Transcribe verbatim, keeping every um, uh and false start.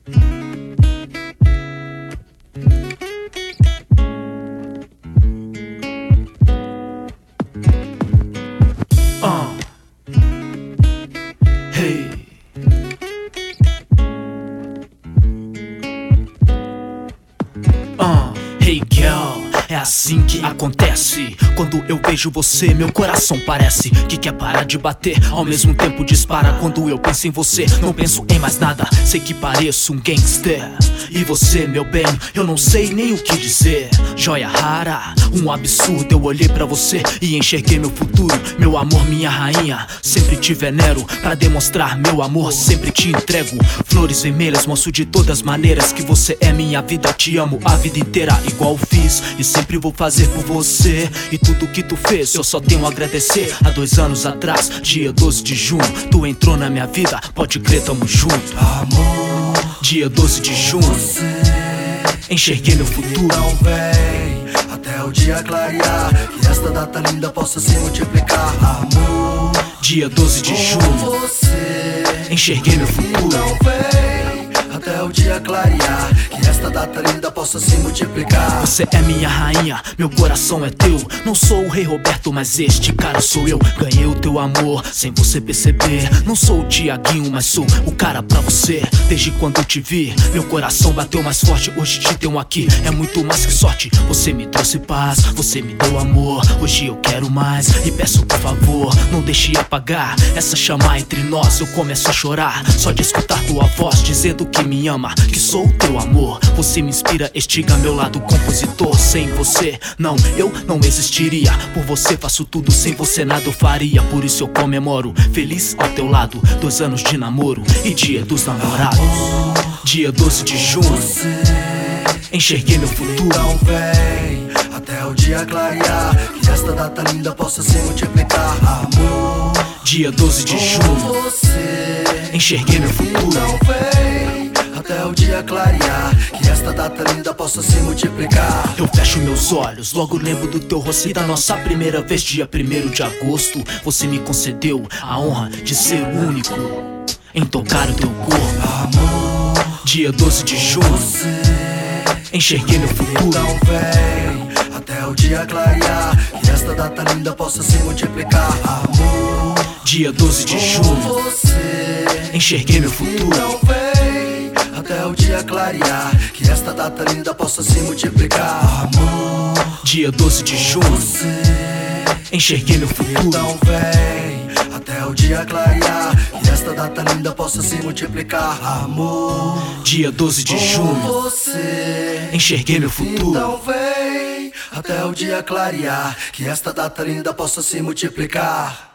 Uh. Hey. Uh. Hey girl, é assim que acontece. Quando eu vejo você, meu coração parece que quer parar de bater, ao mesmo tempo dispara. Quando eu penso em você, não penso em mais nada. Sei que pareço um gangster, e você, meu bem, eu não sei nem o que dizer. Joia rara, um absurdo. Eu olhei pra você e enxerguei meu futuro. Meu amor, minha rainha, sempre te venero. Pra demonstrar meu amor, sempre te entrego flores vermelhas, mostro de todas maneiras que você é minha vida. Te amo a vida inteira, igual fiz e sempre vou fazer por você. E tudo que tu fez, eu só tenho a agradecer. Há dois anos atrás, dia doze de junho, tu entrou na minha vida, pode crer, tamo junto. Amor, dia doze de junho, você enxerguei meu futuro. não vem até o dia clarear, que esta data linda possa se multiplicar. Amor, dia doze de junho, você enxerguei meu futuro. não vem até o dia clarear, que esta data linda possa se multiplicar. Você é minha rainha, meu coração é teu. Não sou o rei Roberto, mas este cara sou eu. Ganhei o teu amor sem você perceber. Não sou o Tiaguinho, mas sou o cara pra você. Desde quando eu te vi, meu coração bateu mais forte. Hoje te tenho aqui, é muito mais que sorte. Você me trouxe paz, você me deu amor. Hoje eu quero mais e peço por favor, não deixe apagar essa chama entre nós. Eu começo a chorar só de escutar tua voz dizendo que me ama, que sou o teu amor. Você me inspira, estiga meu lado compositor. Sem você, não, eu não existiria. Por você faço tudo, sem você nada eu faria. Por isso eu comemoro, feliz ao teu lado. Dois anos de namoro e dia dos namorados. Dia doze de junho, enxerguei meu futuro. Não vem até o dia clarear, que esta data linda possa se multiplicar. Amor, dia doze de junho, você enxerguei meu futuro. não vem até o dia clarear, que esta data linda possa se multiplicar. Eu fecho meus olhos, logo lembro do teu rosto e da nossa primeira vez, dia primeiro de agosto. Você me concedeu a honra de ser o único em tocar o teu corpo. Amor, dia doze de junho, você enxerguei meu futuro. não vem até o dia clarear, que esta data linda possa se multiplicar. Amor, dia doze de junho, você enxerguei meu futuro. não vem até o dia clarear, que esta data linda possa se multiplicar. Amor, dia doze de junho, você enxerguei meu futuro. não vem até o dia clarear, que esta data linda possa se multiplicar. Amor, dia doze de junho, você enxerguei meu futuro. não vem até o dia clarear, que esta data linda possa se multiplicar.